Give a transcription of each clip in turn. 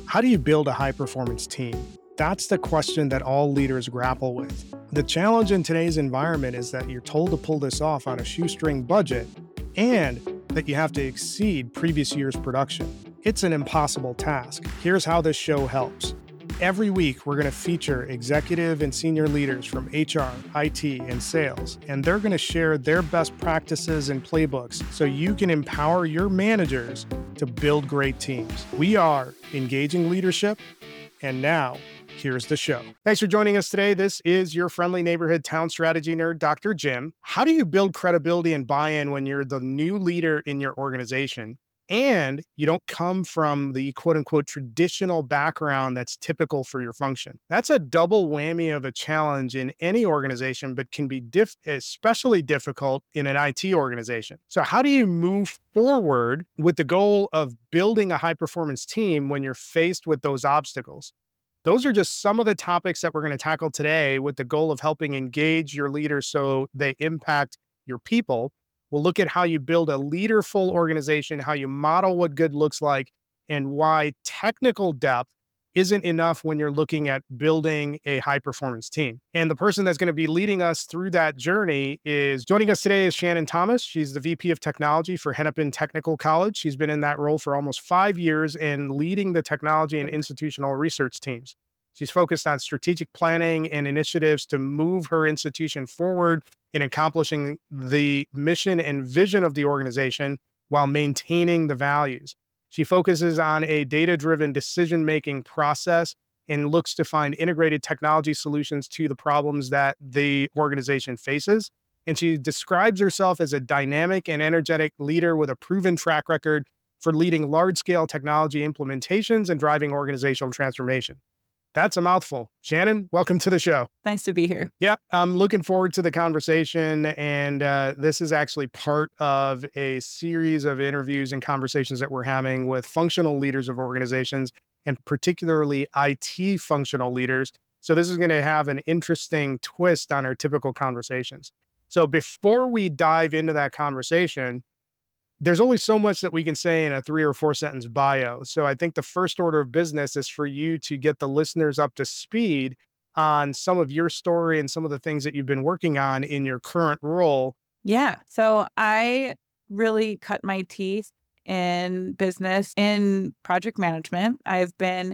How do you build a high-performance team? That's the question that all leaders grapple with. The challenge in today's environment is that you're told to pull this off on a shoestring budget and that you have to exceed previous year's production. It's an impossible task. Here's how this show helps. Every week, we're going to feature executive and senior leaders from HR, IT, and sales, and they're going to share their best practices and playbooks so you can empower your managers to build great teams. We are Engaging Leadership, and now, here's the show. Thanks for joining us today. This is your friendly neighborhood town strategy nerd, Dr. Jim. How do you build credibility and buy-in when you're the new leader in your organization and you don't come from the quote-unquote traditional background that's typical for your function? That's a double whammy of a challenge in any organization, but can be especially difficult in an IT organization. So how do you move forward with the goal of building a high-performance team when you're faced with those obstacles? Those are just some of the topics that we're going to tackle today with the goal of helping engage your leaders so they impact your people. We'll look at how you build a leaderful organization, how you model what good looks like, and why technical depth isn't enough when you're looking at building a high-performance team. And the person that's going to be leading us through that journey is joining us today is Shannon Thomas. She's the VP of Technology for Hennepin Technical College. She's been in that role for almost 5 years and leading the technology and institutional research teams. She's focused on strategic planning and initiatives to move her institution forward in accomplishing the mission and vision of the organization while maintaining the values. She focuses on a data-driven decision-making process and looks to find integrated technology solutions to the problems that the organization faces. And she describes herself as a dynamic and energetic leader with a proven track record for leading large-scale technology implementations and driving organizational transformation. That's a mouthful. Shannon, welcome to the show. Nice to be here. Yeah, I'm looking forward to the conversation. And this is actually part of a series of interviews and conversations that we're having with functional leaders of organizations, and particularly IT functional leaders. So this is going to have an interesting twist on our typical conversations. So before we dive into that conversation, there's only so much that we can say in a 3 or 4 sentence bio. So I think the first order of business is for you to get the listeners up to speed on some of your story and some of the things that you've been working on in your current role. Yeah. So I really cut my teeth in business in project management. I've been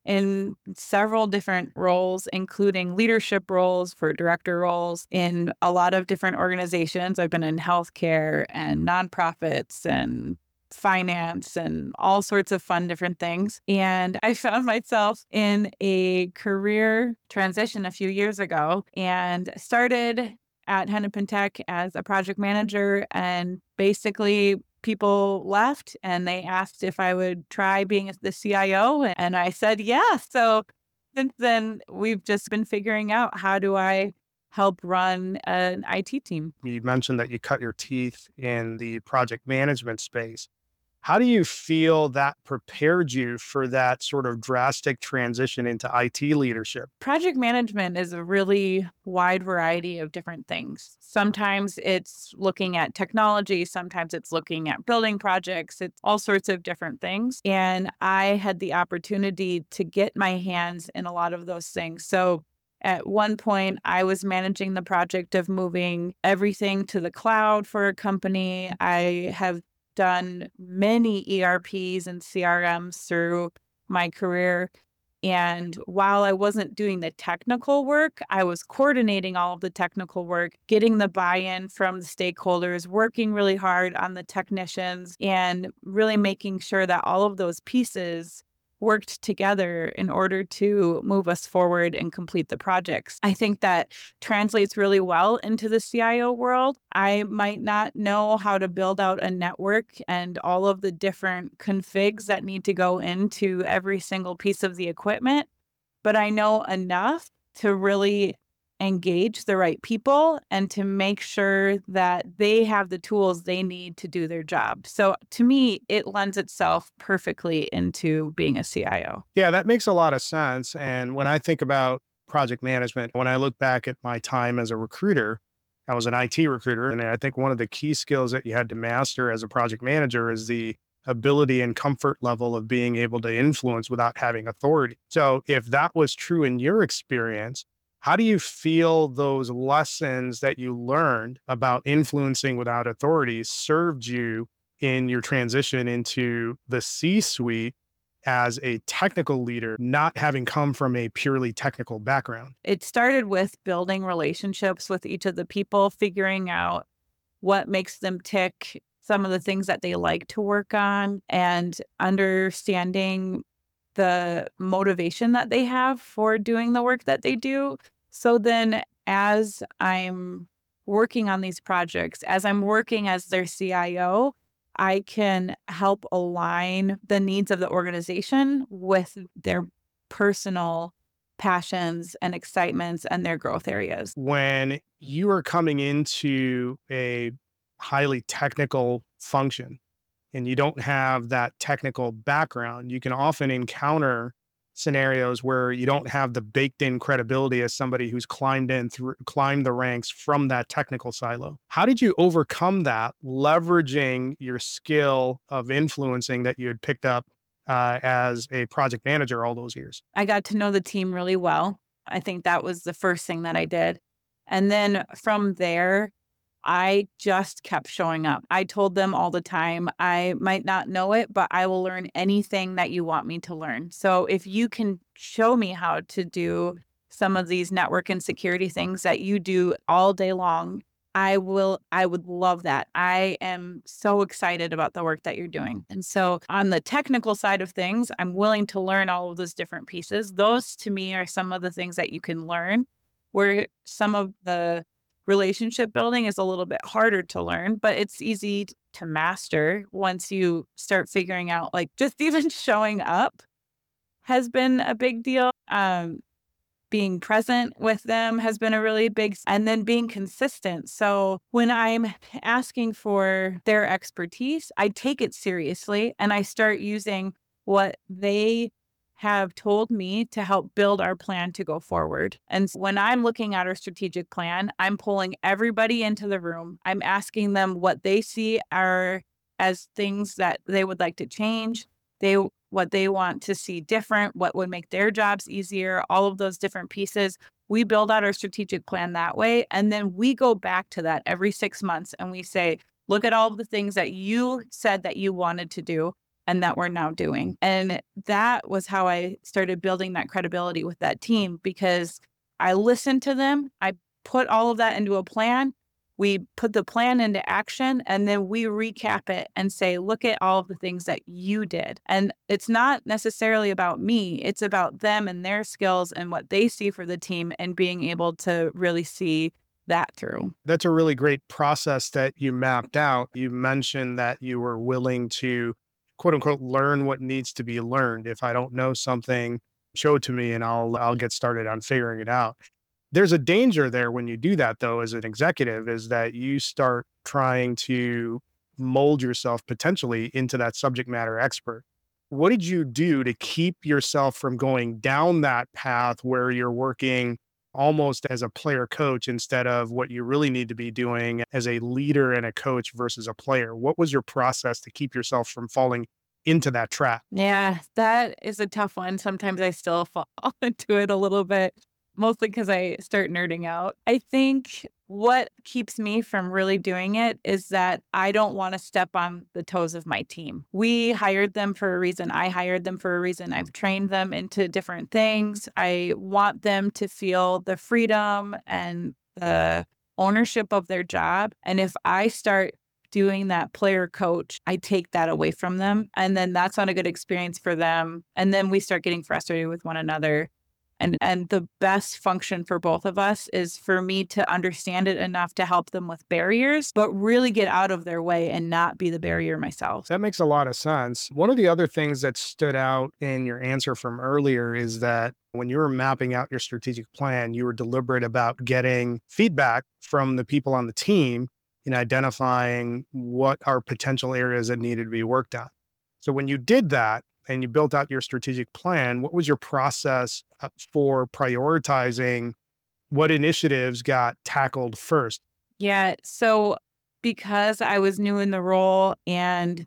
in several different roles, including leadership roles for director roles in a lot of different organizations. I've been in healthcare and nonprofits and finance and all sorts of fun different things. And I found myself in a career transition a few years ago and started at Hennepin Tech as a project manager, and basically people left and they asked if I would try being the CIO. And I said, yeah. So since then, we've just been figuring out, how do I help run an IT team? You mentioned that you cut your teeth in the project management space. How do you feel that prepared you for that sort of drastic transition into IT leadership? Project management is a really wide variety of different things. Sometimes it's looking at technology, sometimes it's looking at building projects, it's all sorts of different things. And I had the opportunity to get my hands in a lot of those things. So at one point, I was managing the project of moving everything to the cloud for a company. I have done many ERPs and CRMs through my career. And while I wasn't doing the technical work, I was coordinating all of the technical work, getting the buy-in from the stakeholders, working really hard on the technicians, and really making sure that all of those pieces worked together in order to move us forward and complete the projects. I think that translates really well into the CIO world. I might not know how to build out a network and all of the different configs that need to go into every single piece of the equipment, but I know enough to really engage the right people and to make sure that they have the tools they need to do their job. So to me, it lends itself perfectly into being a CIO. Yeah, that makes a lot of sense. And when I think about project management, when I look back at my time as a recruiter, I was an IT recruiter. And I think one of the key skills that you had to master as a project manager is the ability and comfort level of being able to influence without having authority. So if that was true in your experience, how do you feel those lessons that you learned about influencing without authority served you in your transition into the C-suite as a technical leader, not having come from a purely technical background? It started with building relationships with each of the people, figuring out what makes them tick, some of the things that they like to work on, and understanding the motivation that they have for doing the work that they do. So then, as I'm working on these projects, as I'm working as their CIO, I can help align the needs of the organization with their personal passions and excitements and their growth areas. When you are coming into a highly technical function and you don't have that technical background, you can often encounter scenarios where you don't have the baked in credibility as somebody who's climbed the ranks from that technical silo. How did you overcome that, leveraging your skill of influencing that you had picked up as a project manager all those years? I got to know the team really well. I think that was the first thing that I did. And then from there, I just kept showing up. I told them all the time, I might not know it, but I will learn anything that you want me to learn. So if you can show me how to do some of these network and security things that you do all day long, I would love that. I am so excited about the work that you're doing. And so on the technical side of things, I'm willing to learn all of those different pieces. Those to me are some of the things that you can learn, where some of the relationship building is a little bit harder to learn, but it's easy to master once you start figuring out, like, just even showing up has been a big deal. Being present with them has been a really big, and then being consistent. So when I'm asking for their expertise, I take it seriously and I start using what they have told me to help build our plan to go forward. And when I'm looking at our strategic plan, I'm pulling everybody into the room. I'm asking them what they see are as things that they would like to change. What they want to see different, what would make their jobs easier, all of those different pieces. We build out our strategic plan that way. And then we go back to that every 6 months and we say, look at all of the things that you said that you wanted to do and that we're now doing. And that was how I started building that credibility with that team, because I listened to them. I put all of that into a plan. We put the plan into action, and then we recap it and say, look at all of the things that you did. And it's not necessarily about me. It's about them and their skills and what they see for the team and being able to really see that through. That's a really great process that you mapped out. You mentioned that you were willing to, quote unquote, learn what needs to be learned. If I don't know something, show it to me and I'll get started on figuring it out. There's a danger there when you do that, though, as an executive, is that you start trying to mold yourself potentially into that subject matter expert. What did you do to keep yourself from going down that path where you're working almost as a player coach instead of what you really need to be doing as a leader and a coach versus a player? What was your process to keep yourself from falling into that trap? Yeah, that is a tough one. Sometimes I still fall into it a little bit, mostly because I start nerding out. I think what keeps me from really doing it is that I don't want to step on the toes of my team. We hired them for a reason. I hired them for a reason. I've trained them into different things. I want them to feel the freedom and the ownership of their job. And if I start doing that player coach, I take that away from them. And then that's not a good experience for them. And then we start getting frustrated with one another. And the best function for both of us is for me to understand it enough to help them with barriers, but really get out of their way and not be the barrier myself. That makes a lot of sense. One of the other things that stood out in your answer from earlier is that when you were mapping out your strategic plan, you were deliberate about getting feedback from the people on the team in identifying what are potential areas that needed to be worked on. So when you did that, and you built out your strategic plan, what was your process for prioritizing what initiatives got tackled first? Yeah. So because I was new in the role and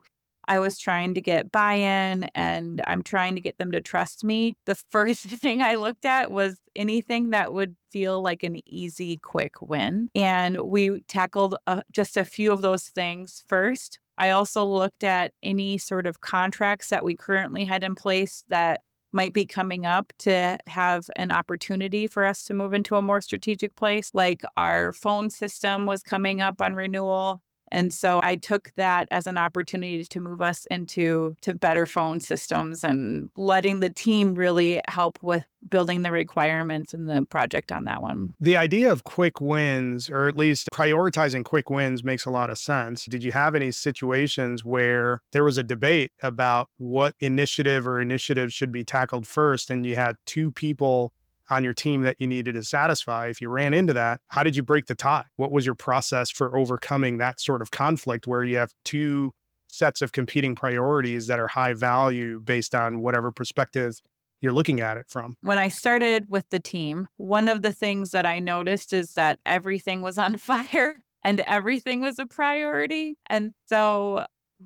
I was trying to get buy-in and I'm trying to get them to trust me. The first thing I looked at was anything that would feel like an easy, quick win. And we tackled just a few of those things first. I also looked at any sort of contracts that we currently had in place that might be coming up to have an opportunity for us to move into a more strategic place. Like our phone system was coming up on renewal. And so I took that as an opportunity to move us into better phone systems and letting the team really help with building the requirements and the project on that one. The idea of quick wins, or at least prioritizing quick wins, makes a lot of sense. Did you have any situations where there was a debate about what initiative or initiatives should be tackled first, and you had two people on your team that you needed to satisfy? If you ran into that, how did you break the tie? What was your process for overcoming that sort of conflict where you have two sets of competing priorities that are high value based on whatever perspective you're looking at it from? When I started with the team, one of the things that I noticed is that everything was on fire and everything was a priority. And so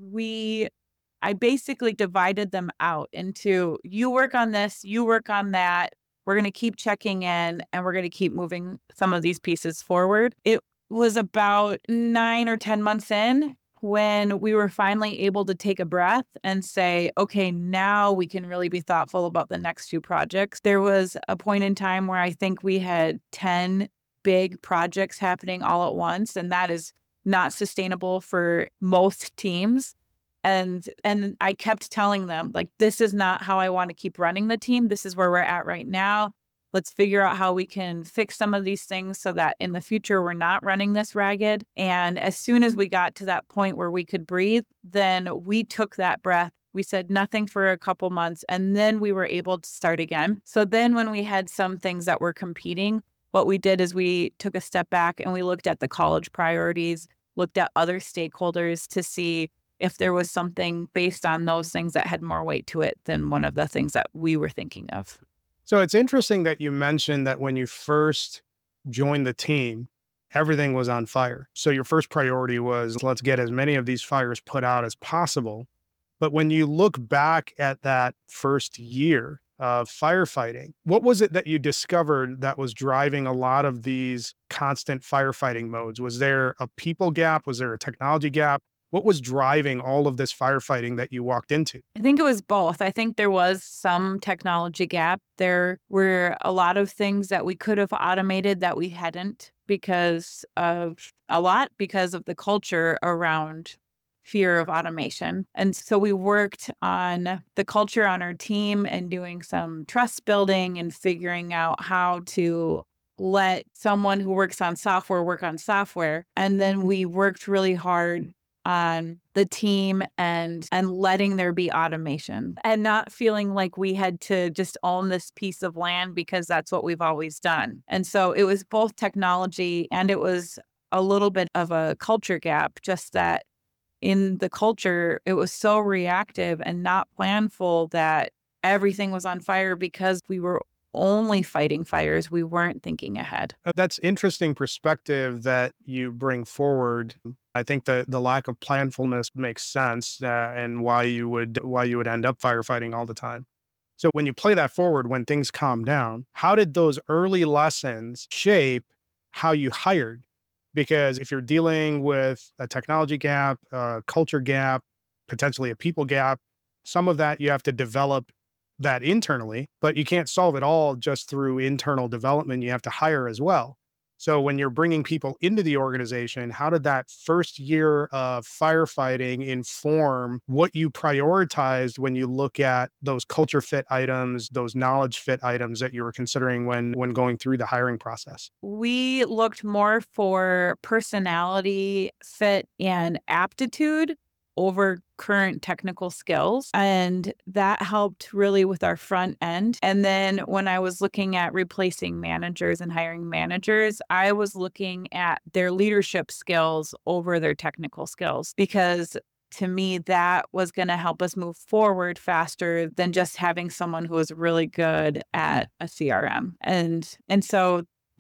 I basically divided them out into, you work on this, you work on that. We're going to keep checking in and we're going to keep moving some of these pieces forward. It was about 9 or 10 months in when we were finally able to take a breath and say, okay, now we can really be thoughtful about the next few projects. There was a point in time where I think we had 10 big projects happening all at once, and that is not sustainable for most teams. And I kept telling them, like, this is not how I want to keep running the team. This is where we're at right now. Let's figure out how we can fix some of these things so that in the future, we're not running this ragged. And as soon as we got to that point where we could breathe, then we took that breath. We said nothing for a couple months, and then we were able to start again. So then when we had some things that were competing, what we did is we took a step back and we looked at the college priorities, looked at other stakeholders to see if there was something based on those things that had more weight to it than one of the things that we were thinking of. So it's interesting that you mentioned that when you first joined the team, everything was on fire. So your first priority was, let's get as many of these fires put out as possible. But when you look back at that first year of firefighting, what was it that you discovered that was driving a lot of these constant firefighting modes? Was there a people gap? Was there a technology gap? What was driving all of this firefighting that you walked into? I think it was both. I think there was some technology gap. There were a lot of things that we could have automated that we hadn't because of the culture around fear of automation. And so we worked on the culture on our team and doing some trust building and figuring out how to let someone who works on software work on software. And then we worked really hard on the team and letting there be automation and not feeling like we had to just own this piece of land because that's what we've always done. And so it was both technology and it was a little bit of a culture gap, just that in the culture, it was so reactive and not planful that everything was on fire because we were only fighting fires. We weren't thinking ahead. That's interesting perspective that you bring forward. I think the lack of planfulness makes sense and why you would end up firefighting all the time. So when you play that forward, when things calm down, how did those early lessons shape how you hired? Because if you're dealing with a technology gap, a culture gap, potentially a people gap, some of that you have to develop that internally, but you can't solve it all just through internal development. You have to hire as well. So when you're bringing people into the organization, how did that first year of firefighting inform what you prioritized when you look at those culture fit items, those knowledge fit items that you were considering when going through the hiring process? We looked more for personality fit and aptitude over current technical skills. And that helped really with our front end. And then when I was looking at replacing managers and hiring managers, I was looking at their leadership skills over their technical skills, because to me, that was going to help us move forward faster than just having someone who was really good at a CRM. And so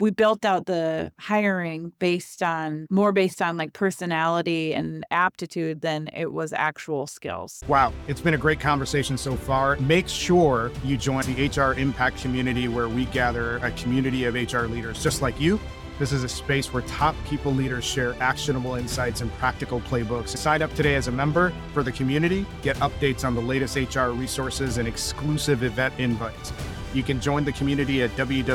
we built out the hiring based on like personality and aptitude than it was actual skills. Wow, it's been a great conversation so far. Make sure you join the HR Impact community, where we gather a community of HR leaders just like you. This is a space where top people leaders share actionable insights and practical playbooks. Sign up today as a member for the community. Get updates on the latest HR resources and exclusive event invites. You can join the community at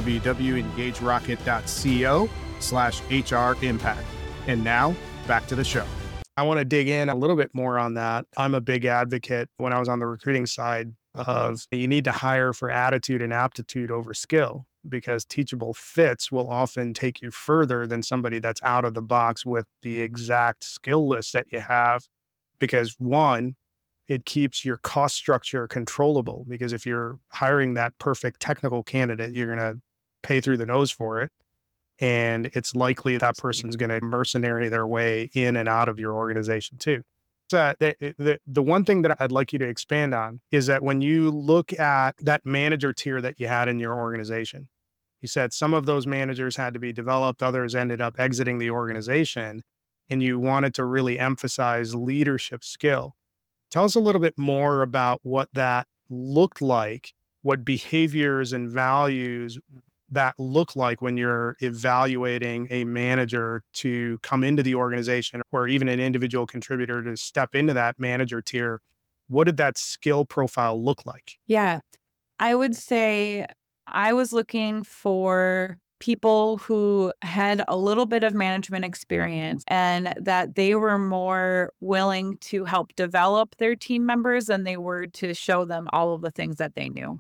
www.engagerocket.co/HR Impact. And now, back to the show. I want to dig in a little bit more on that. I'm a big advocate when I was on the recruiting side of you need to hire for attitude and aptitude over skill, because teachable fits will often take you further than somebody that's out of the box with the exact skill list that you have. Because one, it keeps your cost structure controllable, because if you're hiring that perfect technical candidate, you're going to pay through the nose for it. And it's likely that person's going to mercenary their way in and out of your organization too. So the one thing that I'd like you to expand on is that when you look at that manager tier that you had in your organization, you said some of those managers had to be developed, others ended up exiting the organization, and you wanted to really emphasize leadership skill. Tell us a little bit more about what that looked like, what behaviors and values that look like when you're evaluating a manager to come into the organization, or even an individual contributor to step into that manager tier. What did that skill profile look like? Yeah, I would say I was looking for people who had a little bit of management experience and that they were more willing to help develop their team members than they were to show them all of the things that they knew.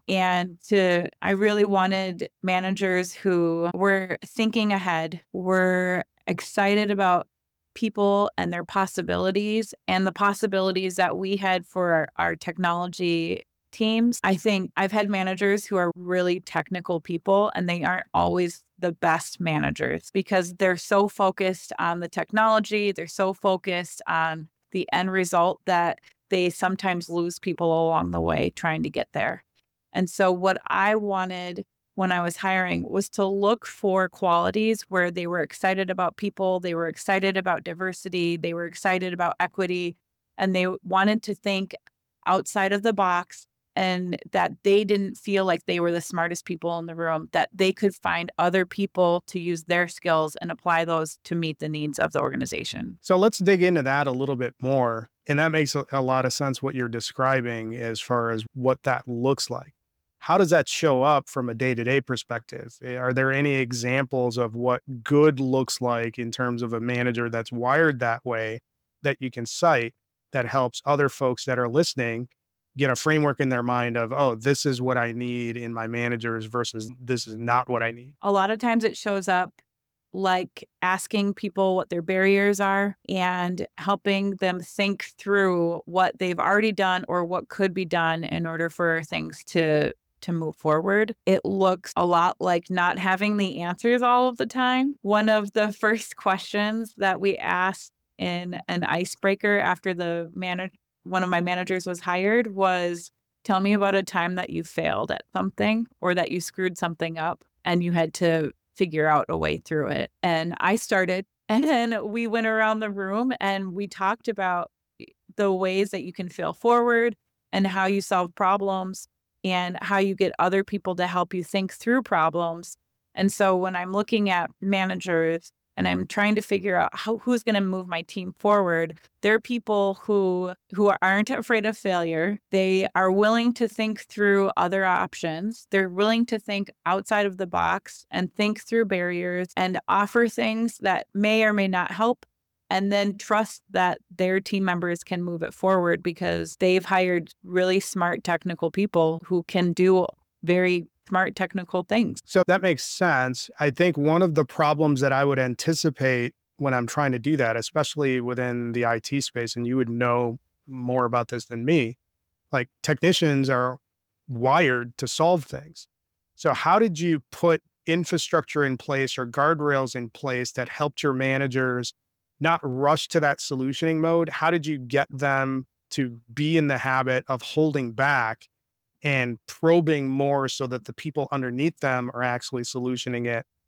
I really wanted managers who were thinking ahead, were excited about people and their possibilities and the possibilities that we had for our technology teams. I think I've had managers who are really technical people, and they aren't always the best managers because they're so focused on the technology, they're so focused on the end result that they sometimes lose people along the way trying to get there. And so what I wanted when I was hiring was to look for qualities where they were excited about people, they were excited about diversity, they were excited about equity, and they wanted to think outside of the box, and that they didn't feel like they were the smartest people in the room, that they could find other people to use their skills and apply those to meet the needs of the organization. So let's dig into that a little bit more. And that makes a lot of sense what you're describing as far as what that looks like. How does that show up from a day-to-day perspective? Are there any examples of what good looks like in terms of a manager that's wired that way that you can cite that helps other folks that are listening get a framework in their mind of, oh, this is what I need in my managers versus this is not what I need? A lot of times it shows up like asking people what their barriers are and helping them think through what they've already done or what could be done in order for things to move forward. It looks a lot like not having the answers all of the time. One of the first questions that we asked in an icebreaker after one of my managers was hired was, tell me about a time that you failed at something or that you screwed something up and you had to figure out a way through it. And I started, and then we went around the room and we talked about the ways that you can fail forward and how you solve problems and how you get other people to help you think through problems. And so when I'm looking at managers and I'm trying to figure out who's going to move my team forward, they're people who aren't afraid of failure. They are willing to think through other options. They're willing to think outside of the box and think through barriers and offer things that may or may not help, and then trust that their team members can move it forward because they've hired really smart technical people who can do very smart technical things. So that makes sense. I think one of the problems that I would anticipate when I'm trying to do that, especially within the IT space, and you would know more about this than me, like technicians are wired to solve things. So how did you put infrastructure in place or guardrails in place that helped your managers not rush to that solutioning mode? How did you get them to be in the habit of holding back and probing more so that the people underneath them are actually solutioning it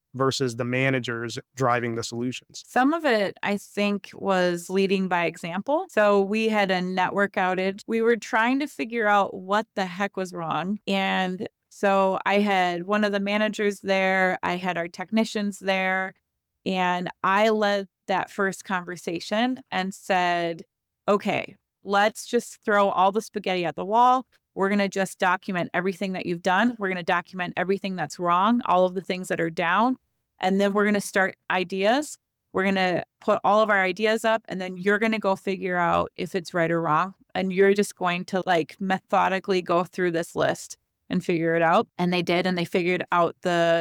versus the managers driving the solutions? Some of it, I think, was leading by example. So we had a network outage. We were trying to figure out what the heck was wrong. And so I had one of the managers there, I had our technicians there, and I led that first conversation and said, okay, let's just throw all the spaghetti at the wall. We're going to just document everything that you've done. We're going to document everything that's wrong, all of the things that are down. And then we're going to start ideas. We're going to put all of our ideas up, and then you're going to go figure out if it's right or wrong. And you're just going to like methodically go through this list and figure it out. And they did, and they figured out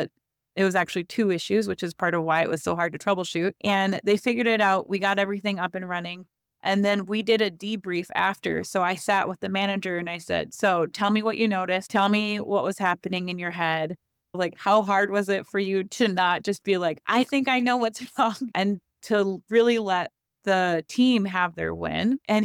it was actually 2 issues, which is part of why it was so hard to troubleshoot. And they figured it out. We got everything up and running. And then we did a debrief after. So I sat with the manager and I said, so tell me what you noticed. Tell me what was happening in your head. Like, how hard was it for you to not just be like, I think I know what's wrong, and to really let the team have their win. And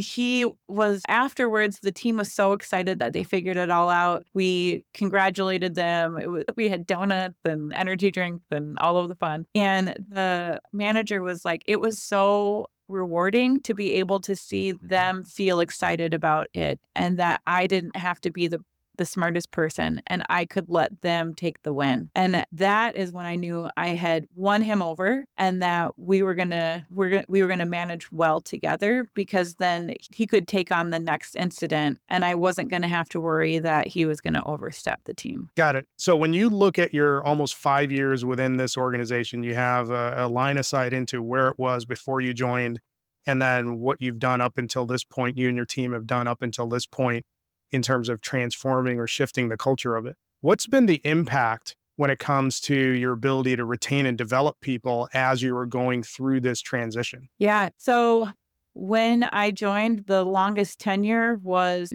afterwards, the team was so excited that they figured it all out. We congratulated them. We had donuts and energy drinks and all of the fun. And the manager was like, it was so rewarding to be able to see them feel excited about it, and that I didn't have to be the smartest person, and I could let them take the win. And that is when I knew I had won him over, and that we were gonna manage well together, because then he could take on the next incident, and I wasn't gonna have to worry that he was gonna overstep the team. Got it. So when you look at your almost 5 years within this organization, you have a line of sight into where it was before you joined, and then what you've done up until this point, you and your team have done up until this point in terms of transforming or shifting the culture of it. What's been the impact when it comes to your ability to retain and develop people as you were going through this transition? Yeah. So when I joined, the longest tenure was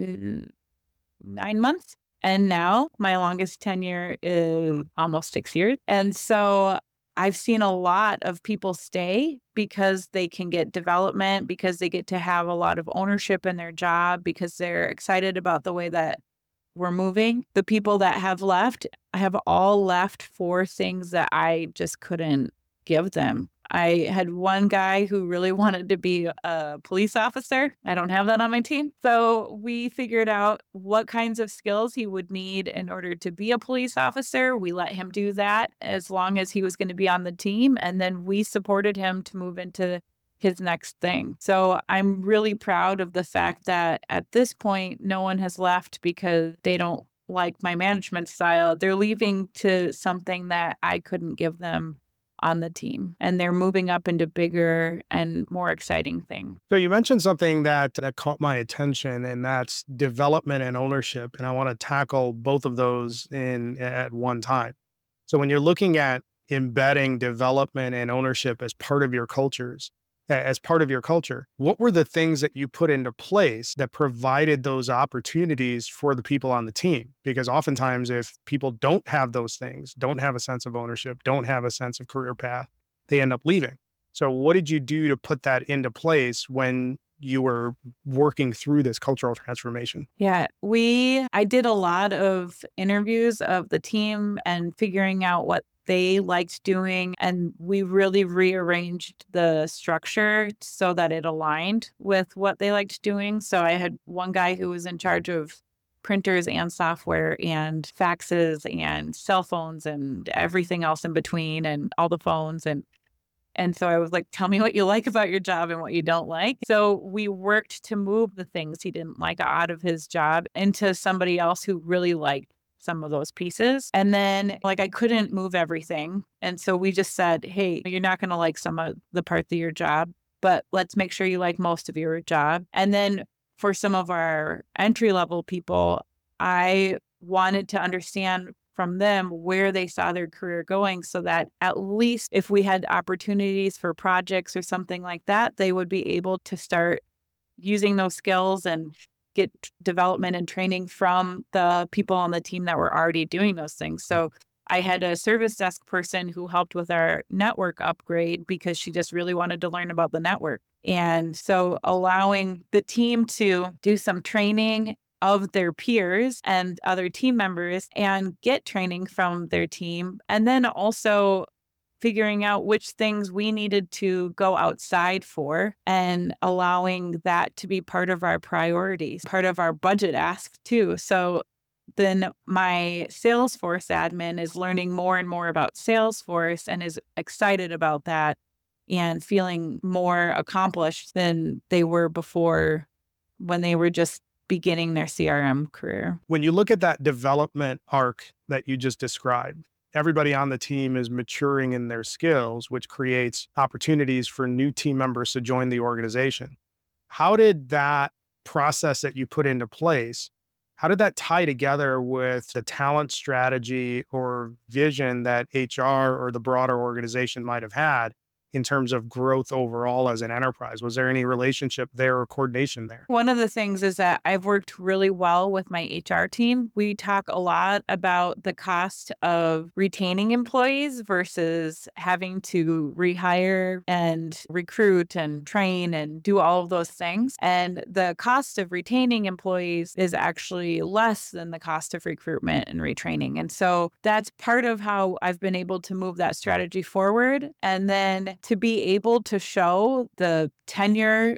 9 months. And now my longest tenure is almost 6 years. And so I've seen a lot of people stay because they can get development, because they get to have a lot of ownership in their job, because they're excited about the way that we're moving. The people that have left have all left for things that I just couldn't give them. I had one guy who really wanted to be a police officer. I don't have that on my team. So we figured out what kinds of skills he would need in order to be a police officer. We let him do that as long as he was going to be on the team. And then we supported him to move into his next thing. So I'm really proud of the fact that at this point, no one has left because they don't like my management style. They're leaving to something that I couldn't give them on the team, and they're moving up into bigger and more exciting things. So you mentioned something that caught my attention, and that's development and ownership. And I want to tackle both of those at one time. So when you're looking at embedding development and ownership as part of your culture, what were the things that you put into place that provided those opportunities for the people on the team? Because oftentimes if people don't have those things, don't have a sense of ownership, don't have a sense of career path, they end up leaving. So what did you do to put that into place when you were working through this cultural transformation? Yeah, I did a lot of interviews of the team and figuring out what they liked doing. And we really rearranged the structure so that it aligned with what they liked doing. So I had one guy who was in charge of printers and software and faxes and cell phones and everything else in between, and all the phones. And so I was like, tell me what you like about your job and what you don't like. So we worked to move the things he didn't like out of his job into somebody else who really liked some of those pieces. And then I couldn't move everything. And so we just said, hey, you're not going to like some of the parts of your job, but let's make sure you like most of your job. And then for some of our entry level people, I wanted to understand from them where they saw their career going, so that at least if we had opportunities for projects or something like that, they would be able to start using those skills and get development and training from the people on the team that were already doing those things. So I had a service desk person who helped with our network upgrade because she just really wanted to learn about the network. And so allowing the team to do some training of their peers and other team members and get training from their team. And then also figuring out which things we needed to go outside for and allowing that to be part of our priorities, part of our budget ask too. So then my Salesforce admin is learning more and more about Salesforce and is excited about that and feeling more accomplished than they were before when they were just beginning their CRM career. When you look at that development arc that you just described, everybody on the team is maturing in their skills, which creates opportunities for new team members to join the organization. How did that process that you put into place, how did that tie together with the talent strategy or vision that HR or the broader organization might have had in terms of growth overall as an enterprise? Was there any relationship there or coordination there? One of the things is that I've worked really well with my HR team. We talk a lot about the cost of retaining employees versus having to rehire and recruit and train and do all of those things. And the cost of retaining employees is actually less than the cost of recruitment and retraining. And so that's part of how I've been able to move that strategy forward. And then to be able to show the tenure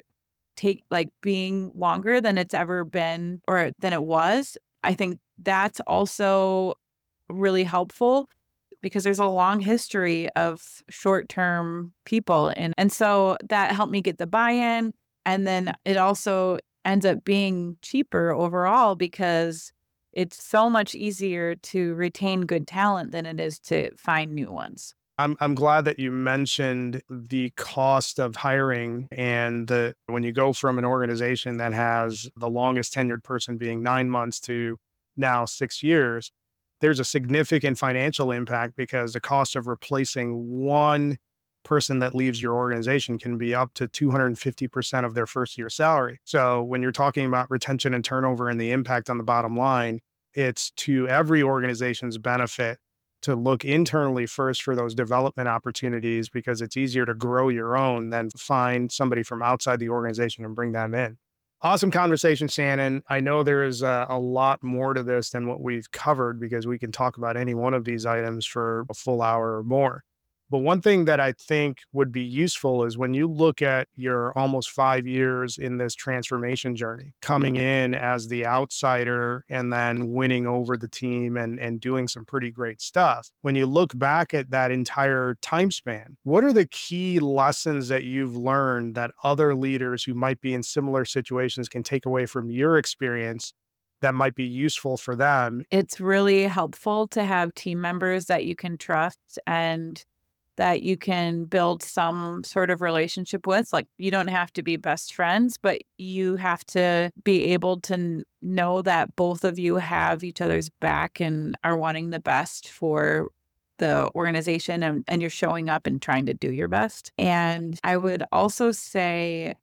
being longer than it's ever been or than it was, I think that's also really helpful because there's a long history of short-term people. And so that helped me get the buy-in. And then it also ends up being cheaper overall because it's so much easier to retain good talent than it is to find new ones. I'm glad that you mentioned the cost of hiring and when you go from an organization that has the longest tenured person being 9 months to now 6 years, there's a significant financial impact because the cost of replacing one person that leaves your organization can be up to 250% of their first year salary. So when you're talking about retention and turnover and the impact on the bottom line, it's to every organization's benefit to look internally first for those development opportunities because it's easier to grow your own than find somebody from outside the organization and bring them in. Awesome conversation, Shannon. I know there is a lot more to this than what we've covered because we can talk about any one of these items for a full hour or more. But one thing that I think would be useful is when you look at your almost 5 years in this transformation journey, coming in as the outsider and then winning over the team and doing some pretty great stuff. When you look back at that entire time span, what are the key lessons that you've learned that other leaders who might be in similar situations can take away from your experience that might be useful for them? It's really helpful to have team members that you can trust and that you can build some sort of relationship with. Like, you don't have to be best friends, but you have to be able to know that both of you have each other's back and are wanting the best for the organization and you're showing up and trying to do your best. And I would also say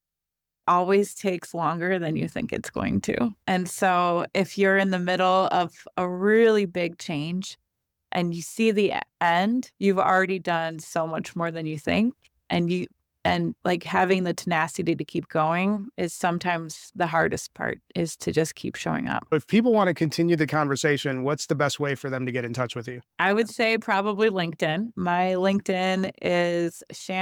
always takes longer than you think it's going to. And so if you're in the middle of a really big change, and you see the end, you've already done so much more than you think. And like having the tenacity to keep going is sometimes the hardest part, is to just keep showing up. If people want to continue the conversation, what's the best way for them to get in touch with you? I would say probably LinkedIn. My LinkedIn is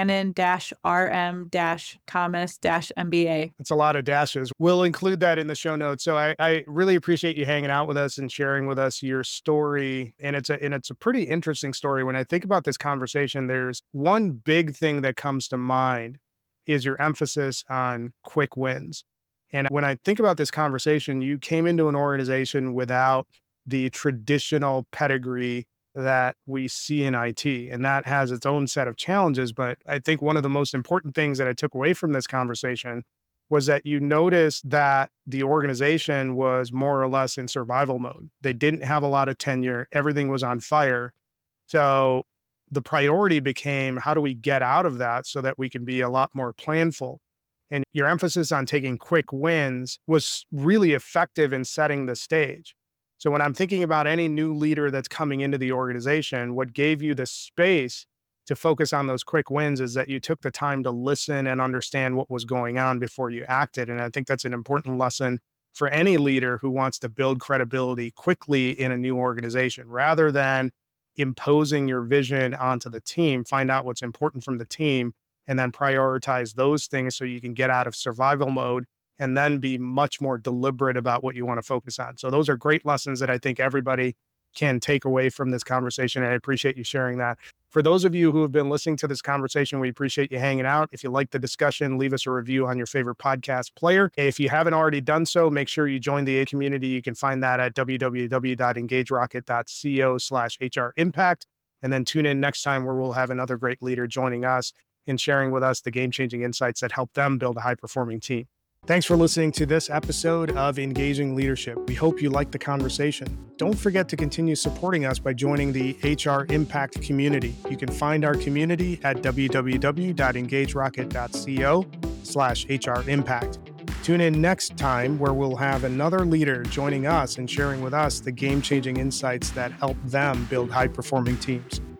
Shannon-RM-Thomas-MBA. It's a lot of dashes. We'll include that in the show notes. So I really appreciate you hanging out with us and sharing with us your story. And it's a pretty interesting story. When I think about this conversation, there's one big thing that comes to mind is your emphasis on quick wins. And when I think about this conversation, you came into an organization without the traditional pedigree that we see in IT, and that has its own set of challenges. But I think one of the most important things that I took away from this conversation was that you noticed that the organization was more or less in survival mode. They didn't have a lot of tenure. Everything was on fire. So the priority became, how do we get out of that so that we can be a lot more planful? And your emphasis on taking quick wins was really effective in setting the stage. So when I'm thinking about any new leader that's coming into the organization, what gave you the space to focus on those quick wins is that you took the time to listen and understand what was going on before you acted. And I think that's an important lesson for any leader who wants to build credibility quickly in a new organization, rather than imposing your vision onto the team, find out what's important from the team, and then prioritize those things so you can get out of survival mode and then be much more deliberate about what you want to focus on. So those are great lessons that I think everybody can take away from this conversation. And I appreciate you sharing that. For those of you who have been listening to this conversation, we appreciate you hanging out. If you like the discussion, leave us a review on your favorite podcast player. If you haven't already done so, make sure you join the community. You can find that at www.engagerocket.co/HR impact. And then tune in next time where we'll have another great leader joining us and sharing with us the game-changing insights that help them build a high-performing team. Thanks for listening to this episode of Engaging Leadership. We hope you liked the conversation. Don't forget to continue supporting us by joining the HR Impact community. You can find our community at www.engagerocket.co/HR impact. Tune in next time where we'll have another leader joining us and sharing with us the game-changing insights that help them build high-performing teams.